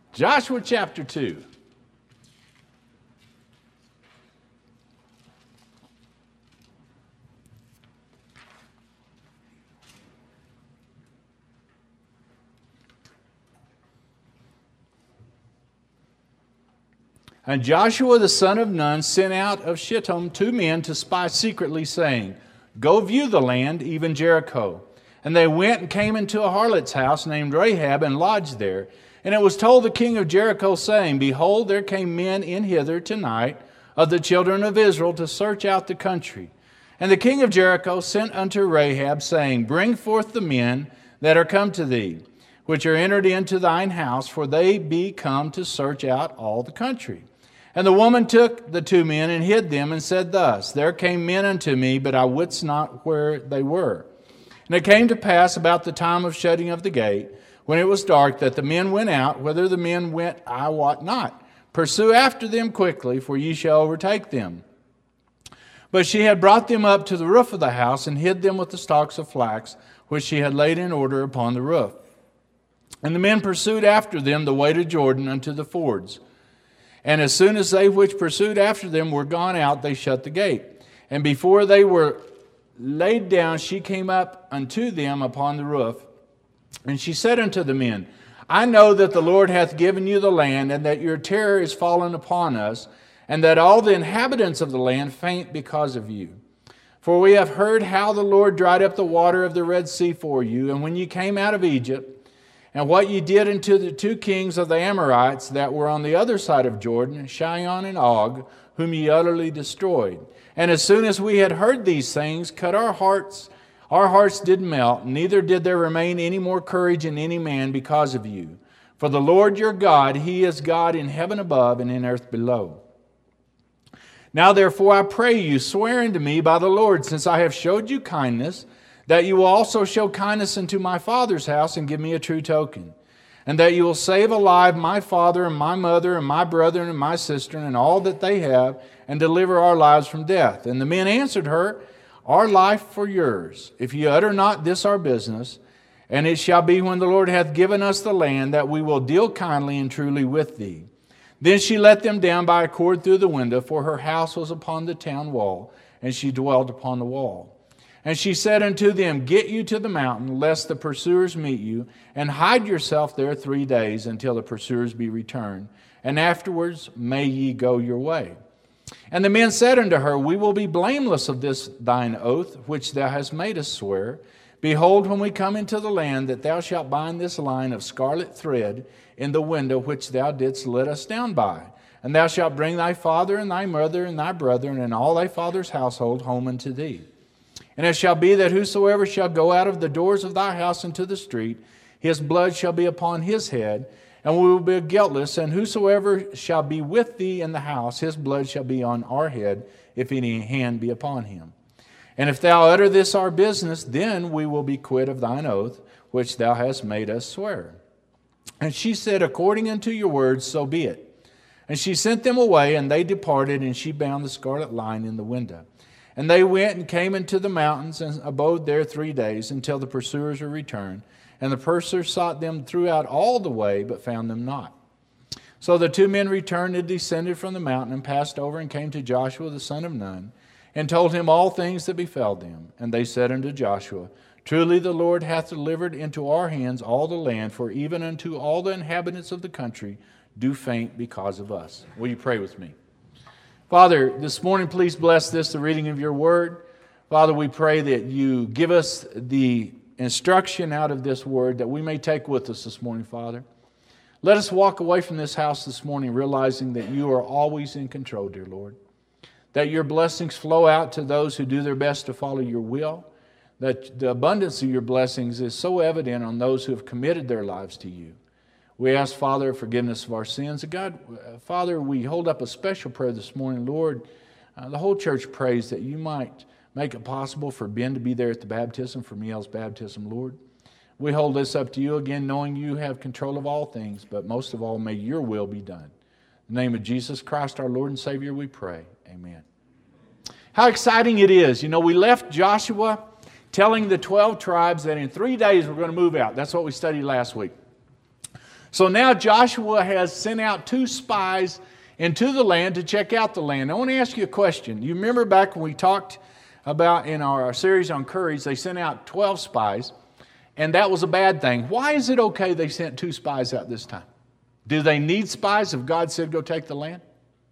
Joshua chapter 2. And Joshua the son of Nun sent out of Shittim 2 men to spy secretly, saying, Go view the land, even Jericho. And they went and came into a harlot's house named Rahab, and lodged there. And it was told the king of Jericho, saying, Behold, there came men in hither tonight of the children of Israel to search out the country. And the king of Jericho sent unto Rahab, saying, Bring forth the men that are come to thee, which are entered into thine house, for they be come to search out all the country. And the woman took the 2 men and hid them, and said thus, There came men unto me, but I wist not where they were. And it came to pass about the time of shutting of the gate, when it was dark, that the men went out. Whither the men went, I wot not. Pursue after them quickly, for ye shall overtake them. But she had brought them up to the roof of the house, and hid them with the stalks of flax, which she had laid in order upon the roof. And the men pursued after them the way to Jordan unto the fords. And as soon as they which pursued after them were gone out, they shut the gate. And before they were laid down, she came up unto them upon the roof. And she said unto the men, I know that the Lord hath given you the land, and that your terror is fallen upon us, and that all the inhabitants of the land faint because of you. For we have heard how the Lord dried up the water of the Red Sea for you, and when you came out of Egypt, and what ye did unto the 2 kings of the Amorites that were on the other side of Jordan, Sihon and Og, whom ye utterly destroyed. And as soon as we had heard these things, our hearts did melt, neither did there remain any more courage in any man because of you. For the Lord your God, He is God in heaven above and in earth below. Now therefore I pray you, swear unto me by the Lord, since I have showed you kindness, that you will also show kindness unto my father's house, and give me a true token. And that you will save alive my father and my mother and my brother and my sister and all that they have, and deliver our lives from death. And the men answered her, Our life for yours, if ye utter not this our business. And it shall be when the Lord hath given us the land, that we will deal kindly and truly with thee. Then she let them down by a cord through the window, for her house was upon the town wall, and she dwelt upon the wall. And she said unto them, Get you to the mountain, lest the pursuers meet you, and hide yourself there 3 days, until the pursuers be returned. And afterwards may ye go your way. And the men said unto her, We will be blameless of this thine oath, which thou hast made us swear. Behold, when we come into the land, that thou shalt bind this line of scarlet thread in the window which thou didst let us down by. And thou shalt bring thy father and thy mother and thy brethren and all thy father's household home unto thee. And it shall be that whosoever shall go out of the doors of thy house into the street, his blood shall be upon his head, and we will be guiltless. And whosoever shall be with thee in the house, his blood shall be on our head, if any hand be upon him. And if thou utter this our business, then we will be quit of thine oath, which thou hast made us swear. And she said, According unto your words, so be it. And she sent them away, and they departed, and she bound the scarlet line in the window. And they went and came into the mountains, and abode there 3 days, until the pursuers were returned. And the pursuers sought them throughout all the way, but found them not. So the 2 men returned and descended from the mountain, and passed over, and came to Joshua the son of Nun, and told him all things that befell them. And they said unto Joshua, Truly the Lord hath delivered into our hands all the land, for even unto all the inhabitants of the country do faint because of us. Will you pray with me? Father, this morning, please bless this, the reading of your word. Father, we pray that you give us the instruction out of this word that we may take with us this morning, Father. Let us walk away from this house this morning realizing that you are always in control, dear Lord. That your blessings flow out to those who do their best to follow your will. That the abundance of your blessings is so evident on those who have committed their lives to you. We ask, Father, forgiveness of our sins. God, Father, we hold up a special prayer this morning. Lord, the whole church prays that you might make it possible for Ben to be there at the baptism, for Miel's baptism, Lord. We hold this up to you again, knowing you have control of all things, but most of all, may your will be done. In the name of Jesus Christ, our Lord and Savior, we pray. Amen. How exciting it is. You know, we left Joshua telling the 12 tribes that in 3 days we're going to move out. That's what we studied last week. So now Joshua has sent out 2 spies into the land to check out the land. I want to ask you a question. You remember back when we talked about in our series on courage, they sent out 12 spies, and that was a bad thing. Why is it okay they sent 2 spies out this time? Do they need spies if God said go take the land?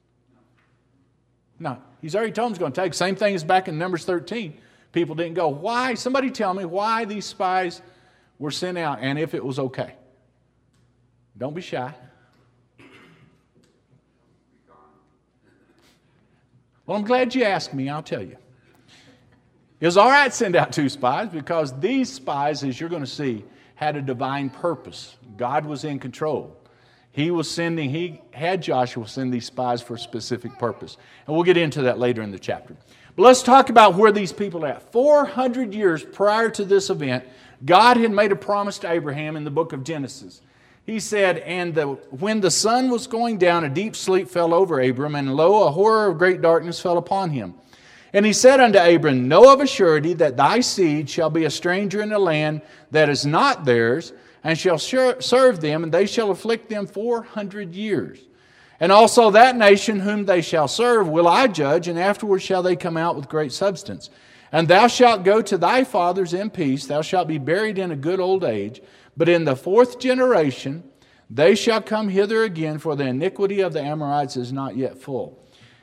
No. He's already told them he's going to take. Same thing as back in Numbers 13. People didn't go. Why? Somebody tell me why these spies were sent out and if it was okay. Don't be shy. Well, I'm glad you asked me. I'll tell you. It was all right to send out 2 spies because these spies, as you're going to see, had a divine purpose. God was in control. He had Joshua send these spies for a specific purpose. And we'll get into that later in the chapter. But let's talk about where these people are at. 400 years prior to this event, God had made a promise to Abraham in the book of Genesis. He said, when the sun was going down, a deep sleep fell over Abram, and lo, a horror of great darkness fell upon him. And he said unto Abram, know of a surety that thy seed shall be a stranger in a land that is not theirs, and shall serve them, and they shall afflict them 400 years. And also that nation whom they shall serve will I judge, and afterward shall they come out with great substance. And thou shalt go to thy fathers in peace, thou shalt be buried in a good old age. But in the 4th generation they shall come hither again, for the iniquity of the Amorites is not yet full.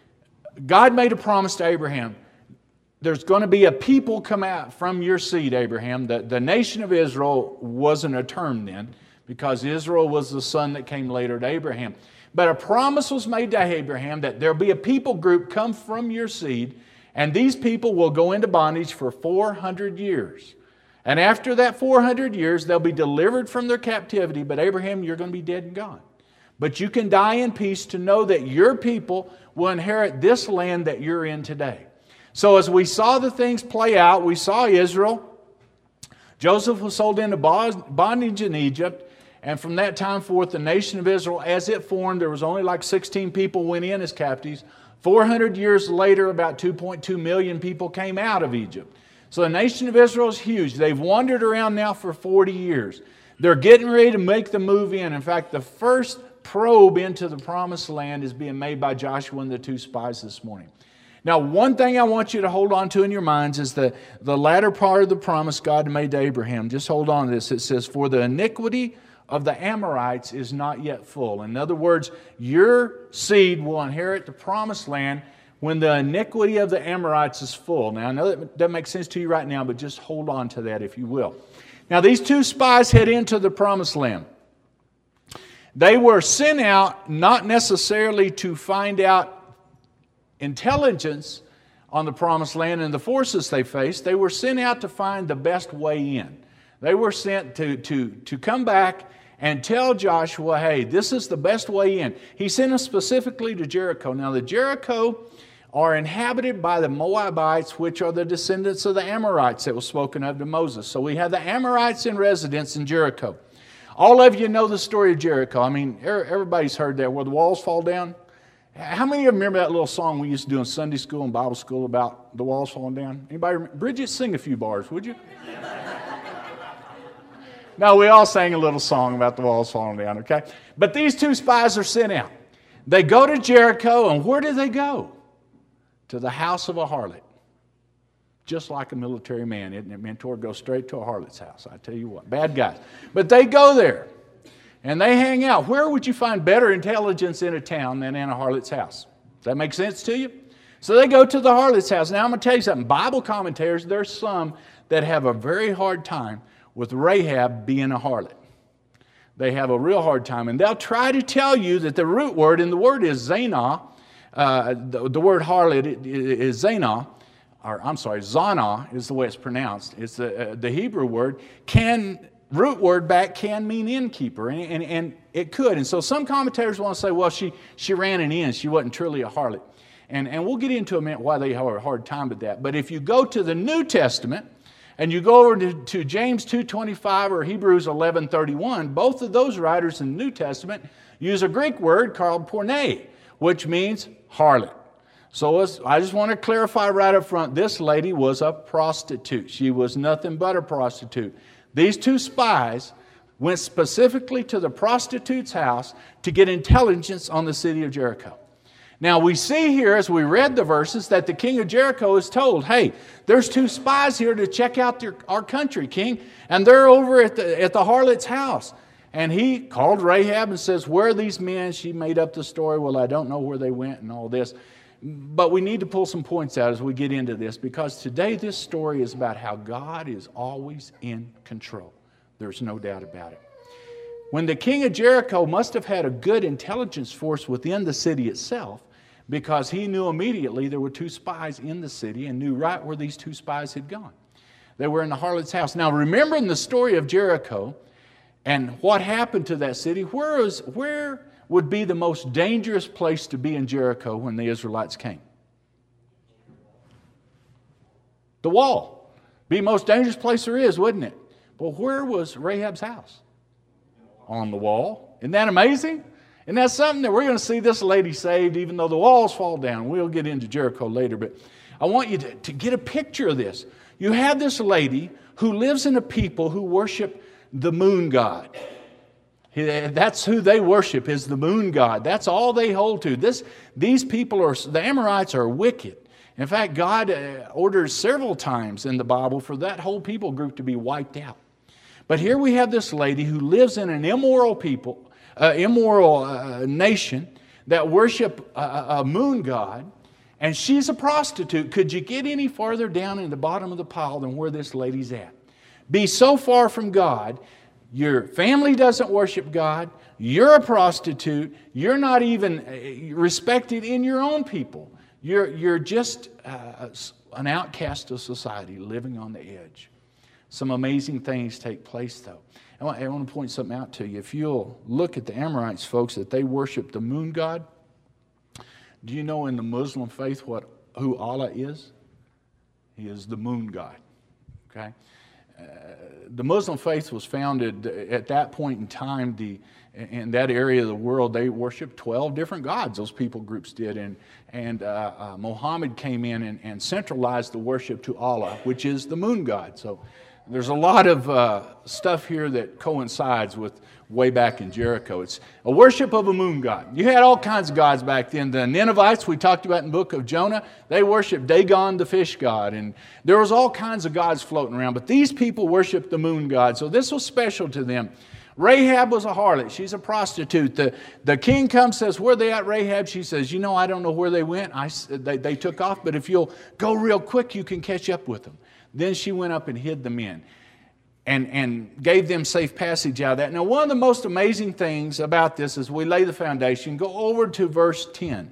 God made a promise to Abraham. There's going to be a people come out from your seed, Abraham. The nation of Israel wasn't a term then, because Israel was the son that came later to Abraham. But a promise was made to Abraham that there'll be a people group come from your seed, and these people will go into bondage for 400 years. And after that 400 years, they'll be delivered from their captivity. But Abraham, you're going to be dead and gone. But you can die in peace to know that your people will inherit this land that you're in today. So as we saw the things play out, we saw Israel. Joseph was sold into bondage in Egypt. And from that time forth, the nation of Israel, as it formed, there was only like 16 people went in as captives. 400 years later, about 2.2 million people came out of Egypt. So the nation of Israel is huge. They've wandered around now for 40 years. They're getting ready to make the move in. In fact, the first probe into the promised land is being made by Joshua and the 2 spies this morning. Now, one thing I want you to hold on to in your minds is the latter part of the promise God made to Abraham. Just hold on to this. It says, for the iniquity of the Amorites is not yet full. In other words, your seed will inherit the promised land when the iniquity of the Amorites is full. Now, I know that doesn't make sense to you right now, but just hold on to that if you will. Now, these 2 spies head into the promised land. They were sent out not necessarily to find out intelligence on the promised land and the forces they faced. They were sent out to find the best way in. They were sent to come back and tell Joshua, hey, this is the best way in. He sent them specifically to Jericho. Now, the Jericho are inhabited by the Moabites, which are the descendants of the Amorites that was spoken of to Moses. So we have the Amorites in residence in Jericho. All of you know the story of Jericho. I mean, everybody's heard that, where the walls fall down. How many of you remember that little song we used to do in Sunday school and Bible school about the walls falling down? Anybody remember? Bridget, sing a few bars, would you? No, we all sang a little song about the walls falling down, okay? But these 2 spies are sent out. They go to Jericho, and where do they go? To the house of a harlot. Just like a military man, isn't it, Mentor? Go straight to a harlot's house. I tell you what, bad guys. But they go there. And they hang out. Where would you find better intelligence in a town than in a harlot's house? Does that make sense to you? So they go to the harlot's house. Now I'm going to tell you something. Bible commentators, there's some that have a very hard time with Rahab being a harlot. They have a real hard time. And they'll try to tell you that the root word, and the word is Zanah, the word harlot is Zanah, or I'm sorry, Zanah is the way it's pronounced. It's the Hebrew word. Root word back can mean innkeeper, and it could. And so some commentators want to say, well, she ran an inn. She wasn't truly a harlot. And we'll get into a minute why they have a hard time with that. But if you go to the New Testament and you go over to James 2:25 or Hebrews 11:31, both of those writers in the New Testament use a Greek word called porne, which means harlot. So I just want to clarify right up front, this lady was a prostitute. She was nothing but a prostitute. These 2 spies went specifically to the prostitute's house to get intelligence on the city of Jericho. Now we see here as we read the verses that the king of Jericho is told, hey, there's 2 spies here to check out our country, king, and they're over at the harlot's house. And he called Rahab and says, where are these men? She made up the story. Well, I don't know where they went and all this. But we need to pull some points out as we get into this, because today this story is about how God is always in control. There's no doubt about it. When the king of Jericho must have had a good intelligence force within the city itself, because he knew immediately there were 2 spies in the city and knew right where these 2 spies had gone. They were in the harlot's house. Now, remembering the story of Jericho and what happened to that city, where would be the most dangerous place to be in Jericho when the Israelites came? The wall. Be the most dangerous place there is, wouldn't it? But where was Rahab's house? On the wall. Isn't that amazing? And that's something that we're going to see this lady saved even though the walls fall down. We'll get into Jericho later, but I want you to get a picture of this. You have this lady who lives in a people who worship the moon god. That's who they worship, is the moon god. That's all they hold to. These people the Amorites are wicked. In fact, God orders several times in the Bible for that whole people group to be wiped out. But here we have this lady who lives in an immoral nation that worship a moon god, and she's a prostitute. Could you get any farther down in the bottom of the pile than where this lady's at? Be so far from God. Your family doesn't worship God. You're a prostitute. You're not even respected in your own people. You're just an outcast of society living on the edge. Some amazing things take place, though. I want to point something out to you. If you'll look at the Amorites, folks, that they worship the moon god. Do you know in the Muslim faith who Allah is? He is the moon god. Okay? The Muslim faith was founded at that point in time. In that area of the world, they worshiped 12 different gods. Those people groups did, and Muhammad came in and centralized the worship to Allah, which is the moon god. So there's a lot of stuff here that coincides with way back in Jericho. It's a worship of a moon god. You had all kinds of gods back then. The Ninevites, we talked about in the book of Jonah, they worshiped Dagon, the fish god. And there was all kinds of gods floating around. But these people worshiped the moon god. So this was special to them. Rahab was a harlot. She's a prostitute. The king comes, says, where are they at, Rahab? She says, I don't know where they went. They took off, but if you'll go real quick, you can catch up with them. Then she went up and hid them in and gave them safe passage out of that. Now, one of the most amazing things about this is we lay the foundation. Go over to verse 10.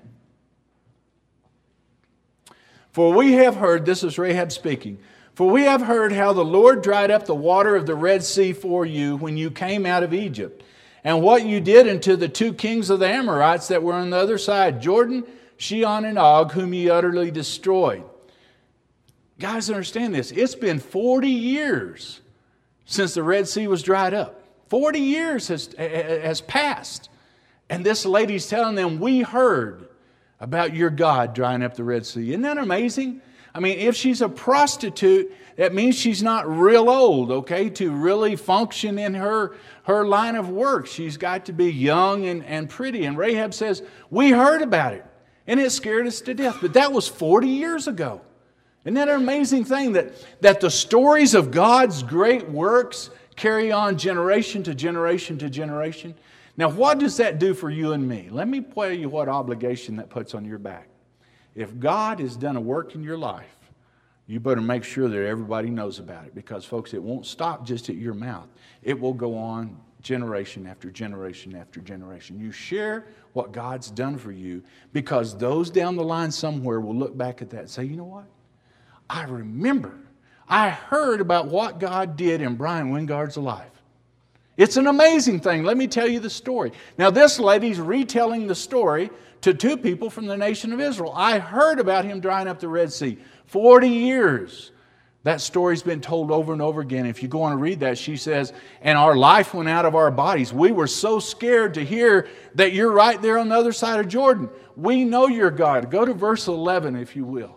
For we have heard, this is Rahab speaking, for we have heard how the Lord dried up the water of the Red Sea for you when you came out of Egypt, and what you did unto the 2 kings of the Amorites that were on the other side, Jordan, Sihon, and Og, whom ye utterly destroyed. Guys, understand this. It's been 40 years since the Red Sea was dried up. 40 years has passed. And this lady's telling them, we heard about your God drying up the Red Sea. Isn't that amazing? I mean, if she's a prostitute, that means she's not real old, okay, to really function in her line of work. She's got to be young and pretty. And Rahab says, we heard about it, and it scared us to death. But that was 40 years ago. Isn't that an amazing thing that the stories of God's great works carry on generation to generation to generation? Now, what does that do for you and me? Let me tell you what obligation that puts on your back. If God has done a work in your life, you better make sure that everybody knows about it, because, folks, it won't stop just at your mouth. It will go on generation after generation after generation. You share what God's done for you, because those down the line somewhere will look back at that and say, you know what? I remember. I heard about what God did in Brian Wingard's life. It's an amazing thing. Let me tell you the story. Now, this lady's retelling the story to 2 people from the nation of Israel. I heard about him drying up the Red Sea. 40 years. That story's been told over and over again. If you go on and read that, she says, and our life went out of our bodies. We were so scared to hear that you're right there on the other side of Jordan. We know you're God. Go to verse 11, if you will.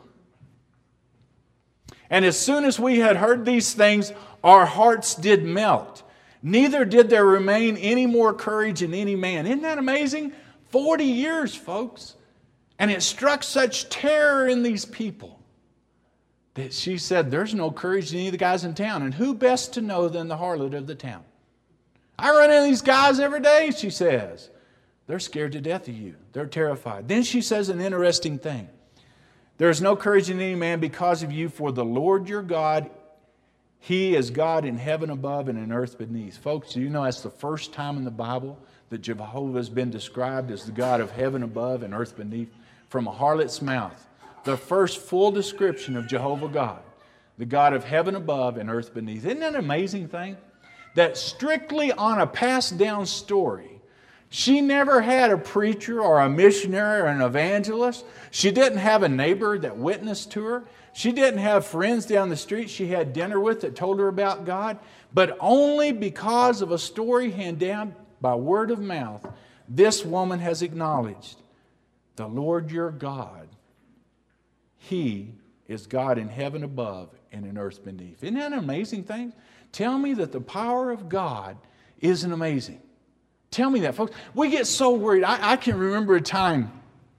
And as soon as we had heard these things, our hearts did melt. Neither did there remain any more courage in any man. Isn't that amazing? 40 years, folks. And it struck such terror in these people that she said, there's no courage in any of the guys in town. And who best to know than the harlot of the town? I run into these guys every day, she says. They're scared to death of you. They're terrified. Then she says an interesting thing. There is no courage in any man because of you, for the Lord your God, He is God in heaven above and in earth beneath. Folks, do you know that's the first time in the Bible that Jehovah has been described as the God of heaven above and earth beneath? From a harlot's mouth. The first full description of Jehovah God, the God of heaven above and earth beneath. Isn't that an amazing thing? That strictly on a passed down story, she never had a preacher or a missionary or an evangelist. She didn't have a neighbor that witnessed to her. She didn't have friends down the street she had dinner with that told her about God. But only because of a story handed down by word of mouth, this woman has acknowledged, the Lord your God, He is God in heaven above and in earth beneath. Isn't that an amazing thing? Tell me that the power of God isn't amazing. Tell me that, folks. We get so worried. I can remember a time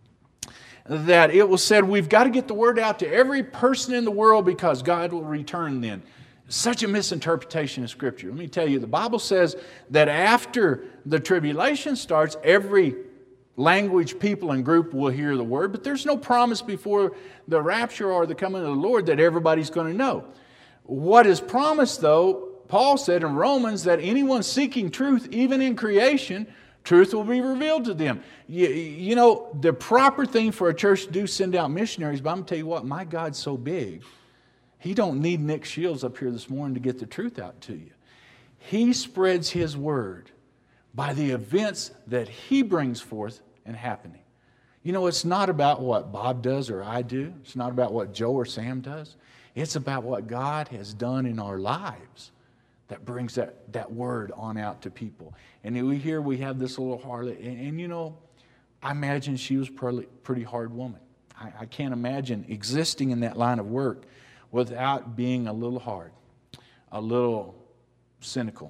that it was said, we've got to get the word out to every person in the world because God will return then. Such a misinterpretation of Scripture. Let me tell you, the Bible says that after the tribulation starts, every language, people, and group will hear the word, but there's no promise before the rapture or the coming of the Lord that everybody's going to know. What is promised, though, Paul said in Romans, that anyone seeking truth, even in creation, truth will be revealed to them. You know, the proper thing for a church to do is send out missionaries, but I'm going to tell you what, my God's so big, He don't need Nick Shields up here this morning to get the truth out to you. He spreads His word by the events that He brings forth and happening. You know, it's not about what Bob does or I do. It's not about what Joe or Sam does. It's about what God has done in our lives that brings that word on out to people. And we have this little harlot. And you know, I imagine she was probably a pretty hard woman. I can't imagine existing in that line of work without being a little hard, a little cynical.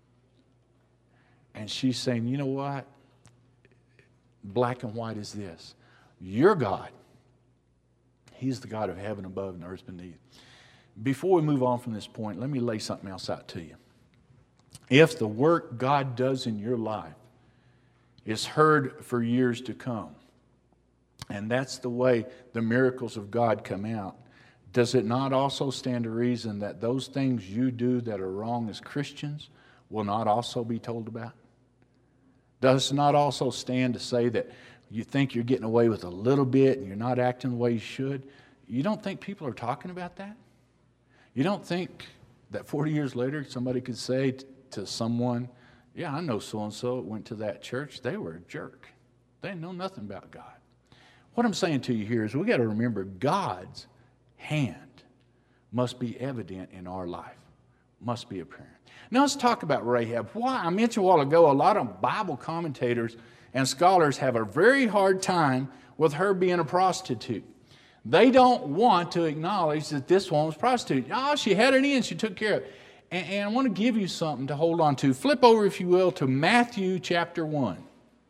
And she's saying, you know what? Black and white is this. Your God, He's the God of heaven above and earth beneath. Before we move on from this point, let me lay something else out to you. If the work God does in your life is heard for years to come, and that's the way the miracles of God come out, does it not also stand to reason that those things you do that are wrong as Christians will not also be told about? Does it not also stand to say that you think you're getting away with a little bit and you're not acting the way you should? You don't think people are talking about that? You don't think that 40 years later somebody could say to someone, yeah, I know so-and-so went to that church. They were a jerk. They know nothing about God. What I'm saying to you here is we got to remember God's hand must be evident in our life, must be apparent. Now let's talk about Rahab. Why? I mentioned a while ago, a lot of Bible commentators and scholars have a very hard time with her being a prostitute. They don't want to acknowledge that this one was a prostitute. Oh, she had it in, she took care of it. And I want to give you something to hold on to. Flip over, if you will, to Matthew chapter 1.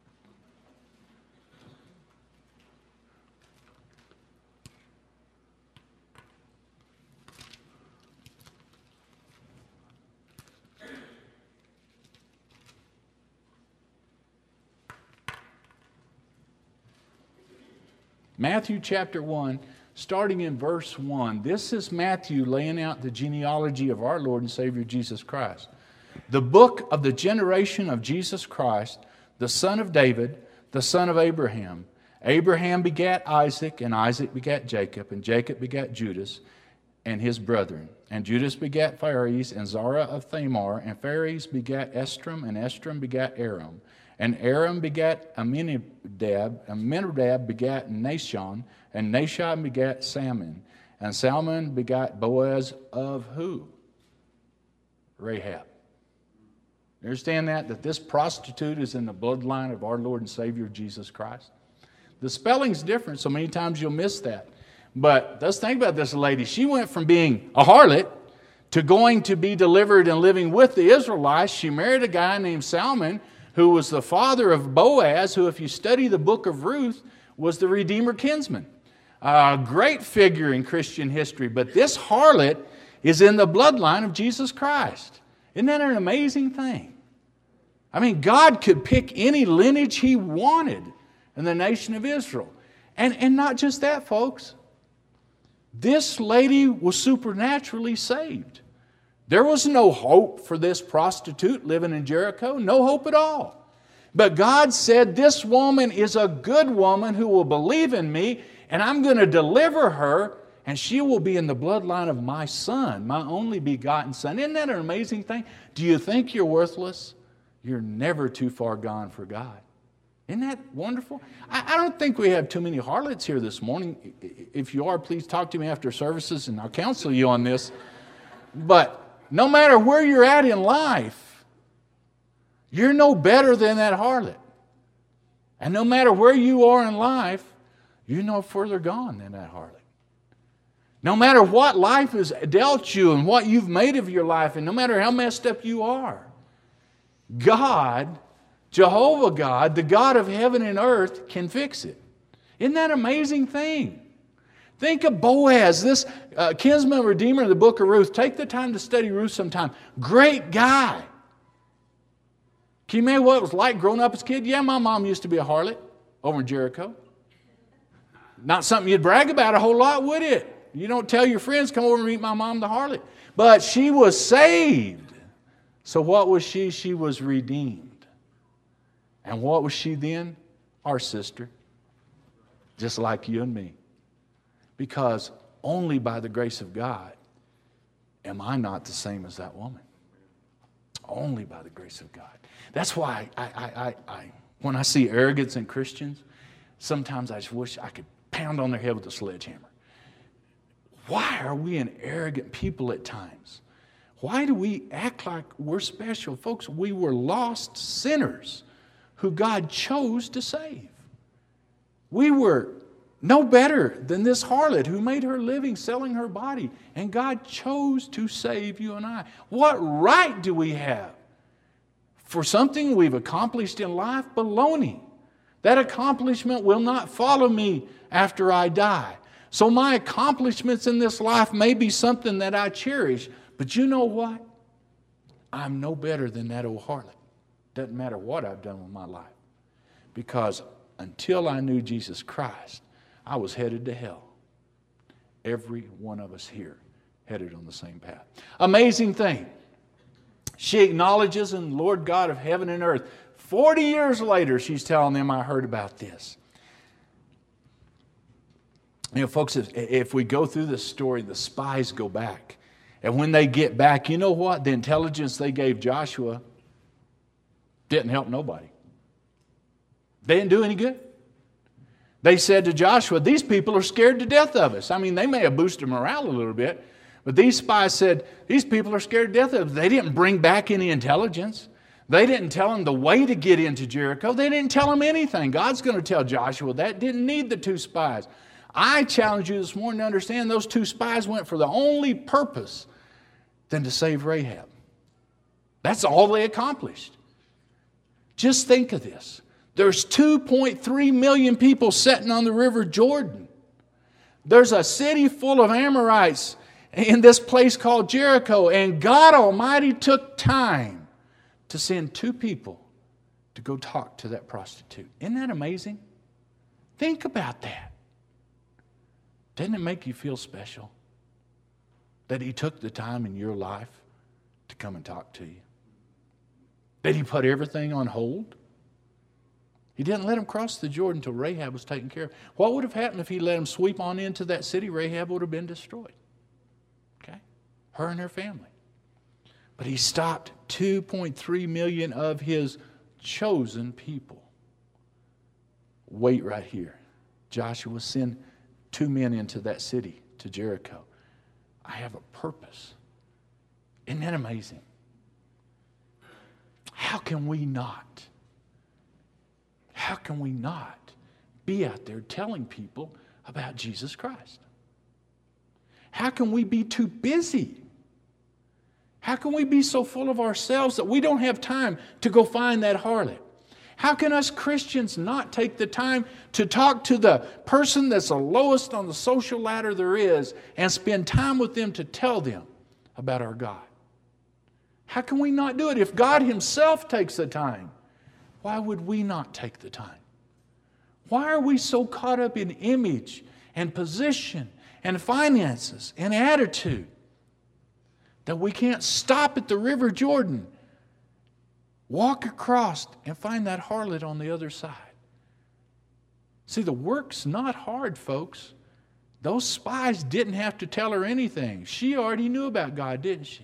Matthew chapter 1, starting in verse 1. This is Matthew laying out the genealogy of our Lord and Savior Jesus Christ. The book of the generation of Jesus Christ, the son of David, the son of Abraham. Abraham begat Isaac, and Isaac begat Jacob, and Jacob begat Judas and his brethren. And Judas begat Phares, and Zara of Thamar, and Phares begat Estrom, and Estrom begat Aram. And Aram begat Amminadab, Amminadab begat Nashon, and Nashon begat Salmon. And Salmon begat Boaz of who? Rahab. You understand that? That this prostitute is in the bloodline of our Lord and Savior Jesus Christ? The spelling's different, so many times you'll miss that. But let's think about this lady. She went from being a harlot to going to be delivered and living with the Israelites, she married a guy named Salmon, who was the father of Boaz, who, if you study the book of Ruth, was the Redeemer kinsman. A great figure in Christian history. But this harlot is in the bloodline of Jesus Christ. Isn't that an amazing thing? I mean, God could pick any lineage He wanted in the nation of Israel. And not just that, folks. This lady was supernaturally saved. There was no hope for this prostitute living in Jericho. No hope at all. But God said, this woman is a good woman who will believe in me, and I'm going to deliver her, and she will be in the bloodline of my son, my only begotten son. Isn't that an amazing thing? Do you think you're worthless? You're never too far gone for God. Isn't that wonderful? I don't think we have too many harlots here this morning. If you are, please talk to me after services and I'll counsel you on this. But no matter where you're at in life, you're no better than that harlot. And no matter where you are in life, you're no further gone than that harlot. No matter what life has dealt you and what you've made of your life, and no matter how messed up you are, God, Jehovah God, the God of heaven and earth, can fix it. Isn't that an amazing thing? Think of Boaz, this kinsman redeemer in the book of Ruth. Take the time to study Ruth sometime. Great guy. Can you imagine what it was like growing up as a kid? Yeah, my mom used to be a harlot over in Jericho. Not something you'd brag about a whole lot, would it? You don't tell your friends, come over and meet my mom, the harlot. But she was saved. So what was she? She was redeemed. And what was she then? Our sister. Just like you and me. Because only by the grace of God am I not the same as that woman. Only by the grace of God. That's why when I see arrogance in Christians, sometimes I just wish I could pound on their head with a sledgehammer. Why are we an arrogant people at times? Why do we act like we're special? Folks, we were lost sinners who God chose to save. We were no better than this harlot who made her living selling her body, and God chose to save you and I. What right do we have for something we've accomplished in life? Baloney. That accomplishment will not follow me after I die. So my accomplishments in this life may be something that I cherish, but you know what? I'm no better than that old harlot. Doesn't matter what I've done with my life. Because until I knew Jesus Christ, I was headed to hell. Every one of us here headed on the same path. Amazing thing. She acknowledges in the Lord God of heaven and earth. 40 years later, she's telling them, I heard about this. You know, folks, if we go through this story, the spies go back. And when they get back, you know what? The intelligence they gave Joshua didn't help nobody. They didn't do any good. They said to Joshua, these people are scared to death of us. I mean, they may have boosted morale a little bit, but these spies said, these people are scared to death of us. They didn't bring back any intelligence. They didn't tell them the way to get into Jericho. They didn't tell them anything. God's going to tell Joshua that. Didn't need the two spies. I challenge you this morning to understand those two spies went for the only purpose than to save Rahab. That's all they accomplished. Just think of this. There's 2.3 million people sitting on the river Jordan. There's a city full of Amorites in this place called Jericho, and God Almighty took time to send two people to go talk to that prostitute. Isn't that amazing? Think about that. Doesn't it make you feel special that He took the time in your life to come and talk to you? That He put everything on hold? He didn't let them cross the Jordan until Rahab was taken care of. What would have happened if He let them sweep on into that city? Rahab would have been destroyed. Okay? Her and her family. But He stopped 2.3 million of His chosen people. Wait right here. Joshua, send 2 men into that city, to Jericho. I have a purpose. Isn't that amazing? How can we not be out there telling people about Jesus Christ? How can we be too busy How can we be so full of ourselves that we don't have time to go find that harlot? How can us Christians not take the time to talk to the person that's the lowest on the social ladder there is and spend time with them to tell them about our God? How can we not do it? If God Himself takes the time, why would we not take the time? Why are we so caught up in image and position and finances and attitude that we can't stop at the River Jordan, walk across, and find that harlot on the other side? See, the work's not hard, folks. Those spies didn't have to tell her anything. She already knew about God, didn't she?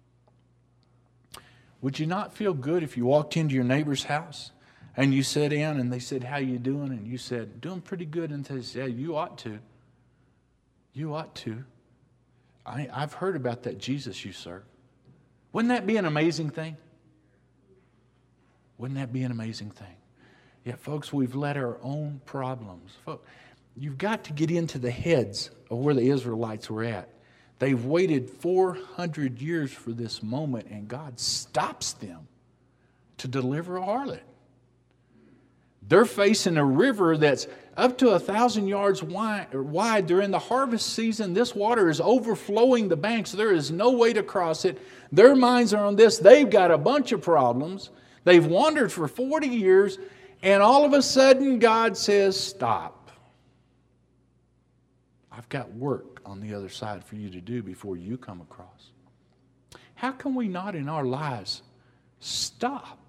Would you not feel good if you walked into your neighbor's house and you sat down and they said, "How you doing?" And you said, "Doing pretty good." And they said, "Yeah, you ought to. You ought to. I've heard about that Jesus you serve." Wouldn't that be an amazing thing? Wouldn't that be an amazing thing? Yet, folks, we've let our own problems. You've got to get into the heads of where the Israelites were at. They've waited 400 years for this moment, and God stops them to deliver a harlot. They're facing a river that's up to 1,000 yards wide. They're in the harvest season. This water is overflowing the banks. There is no way to cross it. Their minds are on this. They've got a bunch of problems. They've wandered for 40 years, and all of a sudden God says, "Stop. I've got work on the other side for you to do before you come across." How can we not in our lives stop?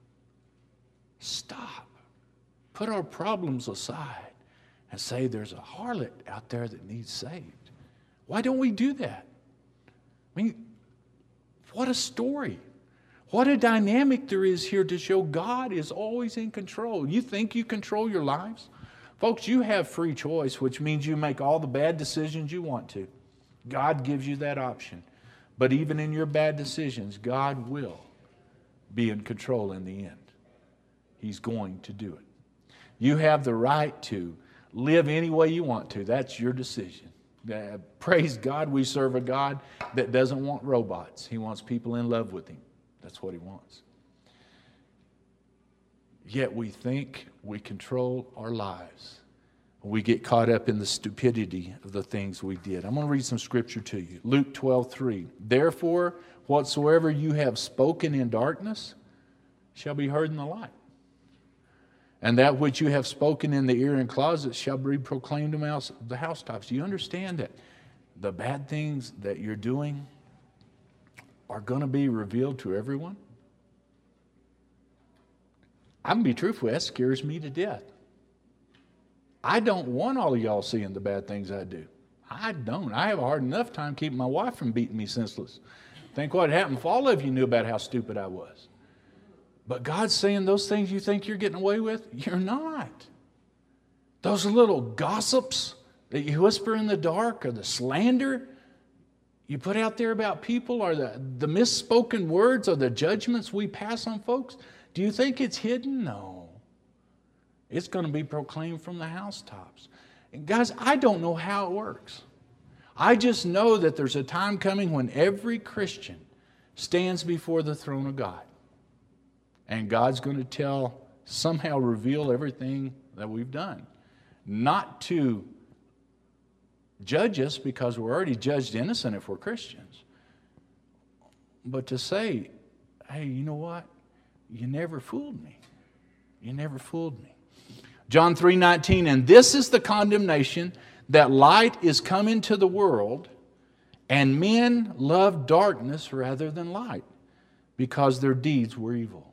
Stop. Put our problems aside and say, "There's a harlot out there that needs saved." Why don't we do that? I mean, what a story. What a dynamic there is here to show God is always in control. You think you control your lives? Folks, you have free choice, which means you make all the bad decisions you want to. God gives you that option. But even in your bad decisions, God will be in control in the end. He's going to do it. You have the right to live any way you want to. That's your decision. Praise God, we serve a God that doesn't want robots. He wants people in love with Him. That's what He wants. Yet we think we control our lives. We get caught up in the stupidity of the things we did. I'm going to read some scripture to you. Luke 12:3. "Therefore, whatsoever you have spoken in darkness shall be heard in the light. And that which you have spoken in the ear and closet shall be proclaimed among the housetops." Do you understand that the bad things that you're doing are going to be revealed to everyone? I'm going to be truthful, that scares me to death. I don't want all of y'all seeing the bad things I do. I don't. I have a hard enough time keeping my wife from beating me senseless. Think what happened if all of you knew about how stupid I was. But God's saying those things you think you're getting away with, you're not. Those little gossips that you whisper in the dark, or the slander you put out there about people, or the misspoken words, or the judgments we pass on folks, do you think it's hidden? No. It's going to be proclaimed from the housetops. And guys, I don't know how it works. I just know that there's a time coming when every Christian stands before the throne of God. And God's going to somehow reveal everything that we've done. Not to judge us, because we're already judged innocent if we're Christians. But to say, "Hey, you know what? You never fooled me. You never fooled me." John 3:19, "And this is the condemnation, that light is come into the world, and men love darkness rather than light, because their deeds were evil."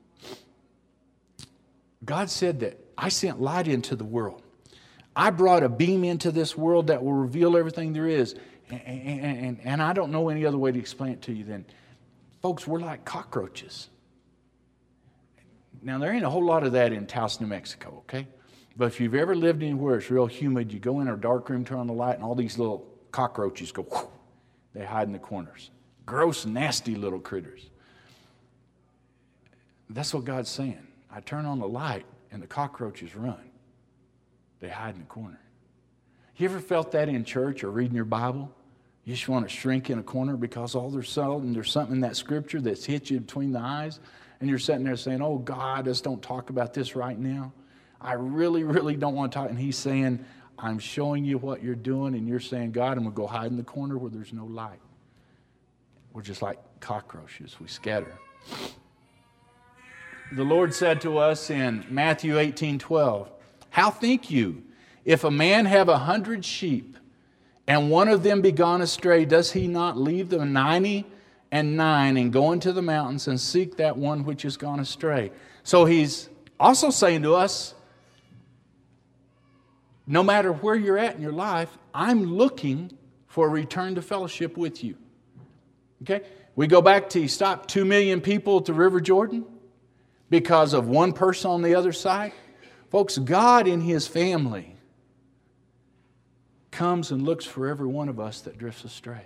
God said that I sent light into the world. I brought a beam into this world that will reveal everything there is. And I don't know any other way to explain it to you than, folks, we're like cockroaches. Now, there ain't a whole lot of that in Taos, New Mexico, okay? But if you've ever lived anywhere it's real humid, you go in a dark room, turn on the light, and all these little cockroaches go, whoosh, they hide in the corners. Gross, nasty little critters. That's what God's saying. I turn on the light, and the cockroaches run. They hide in the corner. You ever felt that in church or reading your Bible? You just want to shrink in a corner because all there's something in that scripture that's hit you between the eyes, and you're sitting there saying, oh, God, just don't talk about this right now. I really, really don't want to talk. And He's saying, I'm showing you what you're doing, and you're saying, God, I'm going to go hide in the corner where there's no light. We're just like cockroaches. We scatter. The Lord said to us in Matthew 18:12, how think you, if a man have 100 sheep, and one of them be gone astray, does he not leave the 99 and go into the mountains and seek that one which is gone astray? So He's also saying to us, no matter where you're at in your life, I'm looking for a return to fellowship with you. Okay? We go back to, He stopped 2 million people at the River Jordan because of one person on the other side. Folks, God in His family comes and looks for every one of us that drifts astray.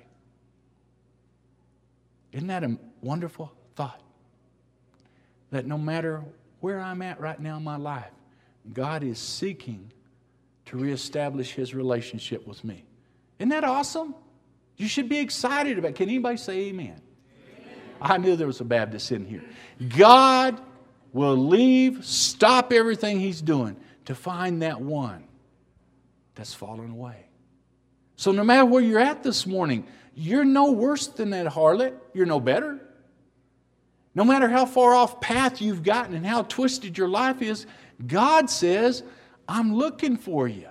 Isn't that a wonderful thought? That no matter where I'm at right now in my life, God is seeking to reestablish His relationship with me. Isn't that awesome? You should be excited about it. Can anybody say amen? Amen? I knew there was a Baptist in here. God will stop everything He's doing to find that one that's fallen away. So no matter where you're at this morning, you're no worse than that harlot. You're no better. No matter how far off path you've gotten and how twisted your life is, God says, I'm looking for you.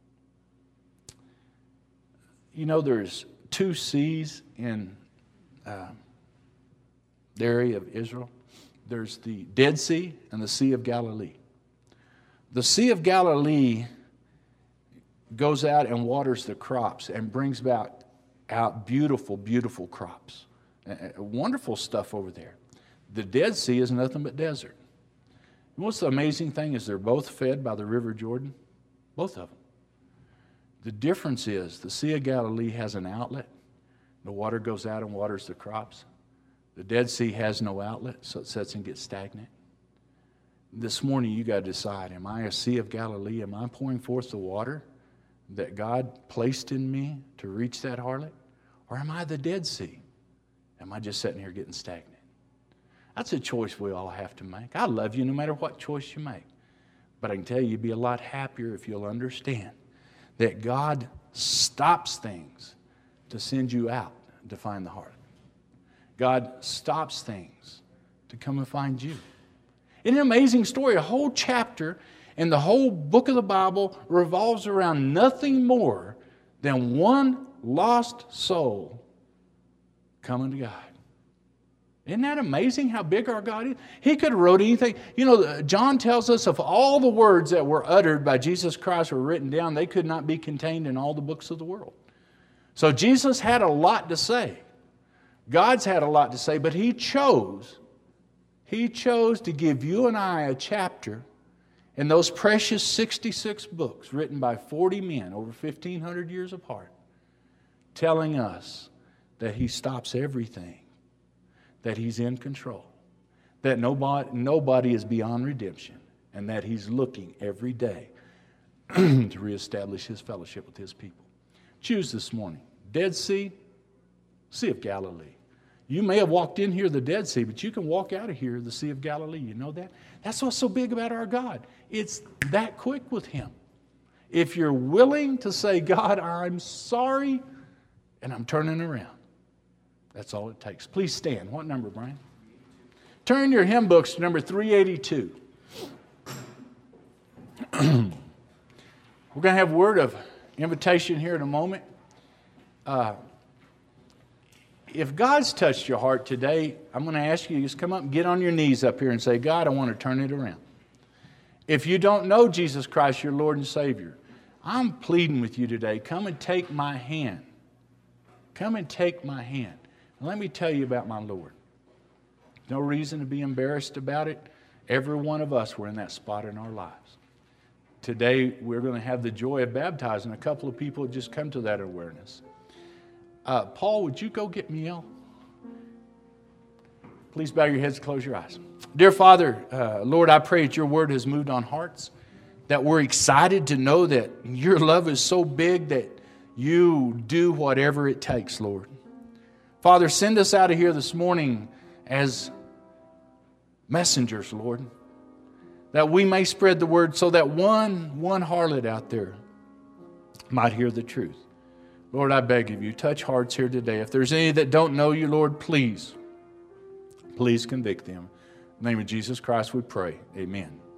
You know, there's 2 seas in the area of Israel. There's the Dead Sea and the Sea of Galilee. The Sea of Galilee goes out and waters the crops and brings out beautiful, beautiful crops. Wonderful stuff over there. The Dead Sea is nothing but desert. And what's the amazing thing is they're both fed by the River Jordan. Both of them. The difference is the Sea of Galilee has an outlet. The water goes out and waters the crops. The Dead Sea has no outlet, so it sits and gets stagnant. This morning you got to decide, am I a Sea of Galilee? Am I pouring forth the water that God placed in me to reach that harlot? Or am I the Dead Sea? Am I just sitting here getting stagnant? That's a choice we all have to make. I love you no matter what choice you make. But I can tell you, you'd be a lot happier if you'll understand that God stops things to send you out to find the harlot. God stops things to come and find you. It's an amazing story. A whole chapter and the whole book of the Bible revolves around nothing more than one lost soul coming to God. Isn't that amazing how big our God is? He could have wrote anything. You know, John tells us of all the words that were uttered by Jesus Christ were written down, they could not be contained in all the books of the world. So Jesus had a lot to say. God's had a lot to say, but He chose to give you and I a chapter in those precious 66 books written by 40 men over 1,500 years apart, telling us that He stops everything, that He's in control, that nobody is beyond redemption, and that He's looking every day to reestablish His fellowship with His people. Choose this morning. Dead Sea, Sea of Galilee. You may have walked in here the Dead Sea, but you can walk out of here the Sea of Galilee. You know that? That's what's so big about our God. It's that quick with Him. If you're willing to say, God, I'm sorry, and I'm turning around. That's all it takes. Please stand. What number, Brian? Turn your hymn books to number 382. We're going to have a word of invitation here in a moment. If God's touched your heart today, I'm going to ask you to just come up and get on your knees up here and say, God, I want to turn it around. If you don't know Jesus Christ, your Lord and Savior, I'm pleading with you today. Come and take my hand. Come and take my hand. And let me tell you about my Lord. No reason to be embarrassed about it. Every one of us were in that spot in our lives. Today, we're going to have the joy of baptizing a couple of people who just come to that awareness. Paul, would you go get Miel? Please bow your heads, close your eyes. Dear Father, Lord, I pray that your word has moved on hearts, that we're excited to know that your love is so big that You do whatever it takes, Lord. Father, send us out of here this morning as messengers, Lord, that we may spread the word so that one harlot out there might hear the truth. Lord, I beg of you, touch hearts here today. If there's any that don't know you, Lord, please convict them. In the name of Jesus Christ we pray. Amen.